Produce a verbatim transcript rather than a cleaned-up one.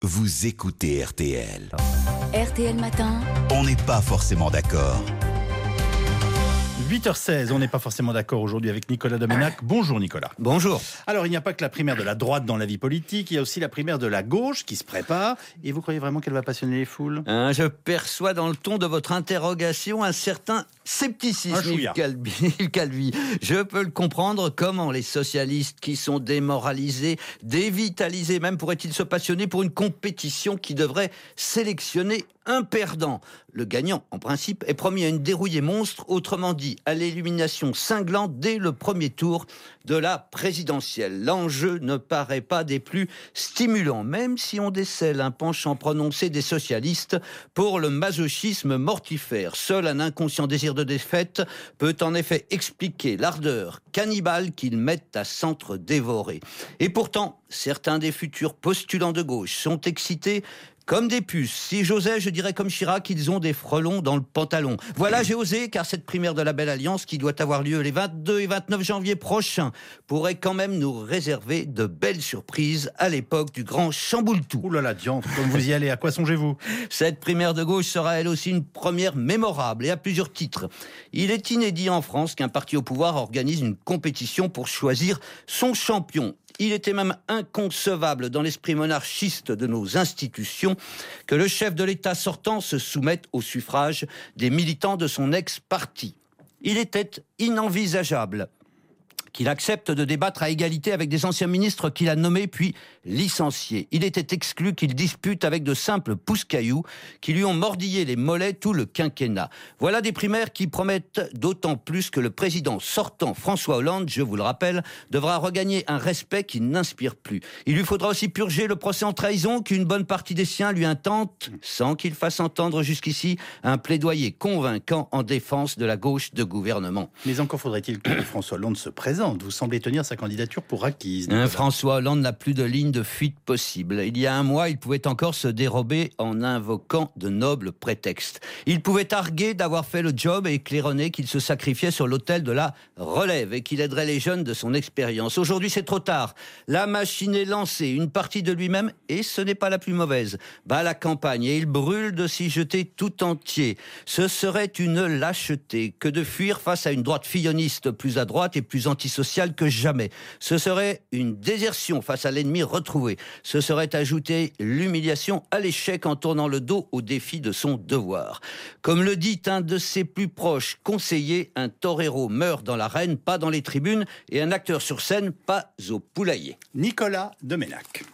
Vous écoutez R T L. R T L Matin. On n'est pas forcément d'accord. huit heures seize, on n'est pas forcément d'accord aujourd'hui avec Nicolas Doménac. Bonjour Nicolas. Bonjour. Alors il n'y a pas que la primaire de la droite dans la vie politique, il y a aussi la primaire de la gauche qui se prépare. Et vous croyez vraiment qu'elle va passionner les foules ? Hein, je perçois dans le ton de votre interrogation un certain scepticisme, Un chouïa. Yves Calvi. Yves Calvi. Je peux le comprendre. Comment les socialistes qui sont démoralisés, dévitalisés même, pourraient-ils se passionner pour une compétition qui devrait sélectionner un perdant ? Le gagnant, en principe, est promis à une dérouillée monstre, autrement dit, à l'élimination cinglante dès le premier tour de la présidentielle. L'enjeu ne paraît pas des plus stimulants, même si on décèle un penchant prononcé des socialistes pour le masochisme mortifère. Seul un inconscient désir de défaite peut en effet expliquer l'ardeur cannibale qu'ils mettent à s'entre-dévorer. Et pourtant, certains des futurs postulants de gauche sont excités comme des puces. Si j'osais, je dirais comme Chirac, ils ont des frelons dans le pantalon. Voilà, j'ai osé, car cette primaire de la Belle Alliance, qui doit avoir lieu les vingt-deux et vingt-neuf janvier prochains, pourrait quand même nous réserver de belles surprises à l'époque du grand chamboule-tout. Ouh là là, diantre, comme vous y allez, à quoi songez-vous ? Cette primaire de gauche sera elle aussi une première mémorable et à plusieurs titres. Il est inédit en France qu'un parti au pouvoir organise une compétition pour choisir son champion. Il était même inconcevable dans l'esprit monarchiste de nos institutions que le chef de l'État sortant se soumette au suffrage des militants de son ex-parti. Il était inenvisageable qu'il accepte de débattre à égalité avec des anciens ministres qu'il a nommés puis licenciés. Il était exclu qu'il dispute avec de simples pousse-cailloux qui lui ont mordillé les mollets tout le quinquennat. Voilà des primaires qui promettent d'autant plus que le président sortant, François Hollande, je vous le rappelle, devra regagner un respect qui n'inspire plus. Il lui faudra aussi purger le procès en trahison qu'une bonne partie des siens lui intentent, sans qu'il fasse entendre jusqu'ici un plaidoyer convaincant en défense de la gauche de gouvernement. Mais encore faudrait-il que François Hollande se présente. Vous semblez tenir sa candidature pour acquise. Hein, François Hollande n'a plus de ligne de fuite possible. Il y a un mois, il pouvait encore se dérober en invoquant de nobles prétextes. Il pouvait arguer d'avoir fait le job et claironner qu'il se sacrifiait sur l'autel de la relève et qu'il aiderait les jeunes de son expérience. Aujourd'hui, c'est trop tard. La machine est lancée. Une partie de lui-même, et ce n'est pas la plus mauvaise, bat la campagne et il brûle de s'y jeter tout entier. Ce serait une lâcheté que de fuir face à une droite filloniste plus à droite et plus anti social que jamais. Ce serait une désertion face à l'ennemi retrouvé. Ce serait ajouter l'humiliation à l'échec en tournant le dos au défi de son devoir. Comme le dit un de ses plus proches conseillers, un torero meurt dans l'arène, pas dans les tribunes, et un acteur sur scène, pas au poulailler. Nicolas Doménac.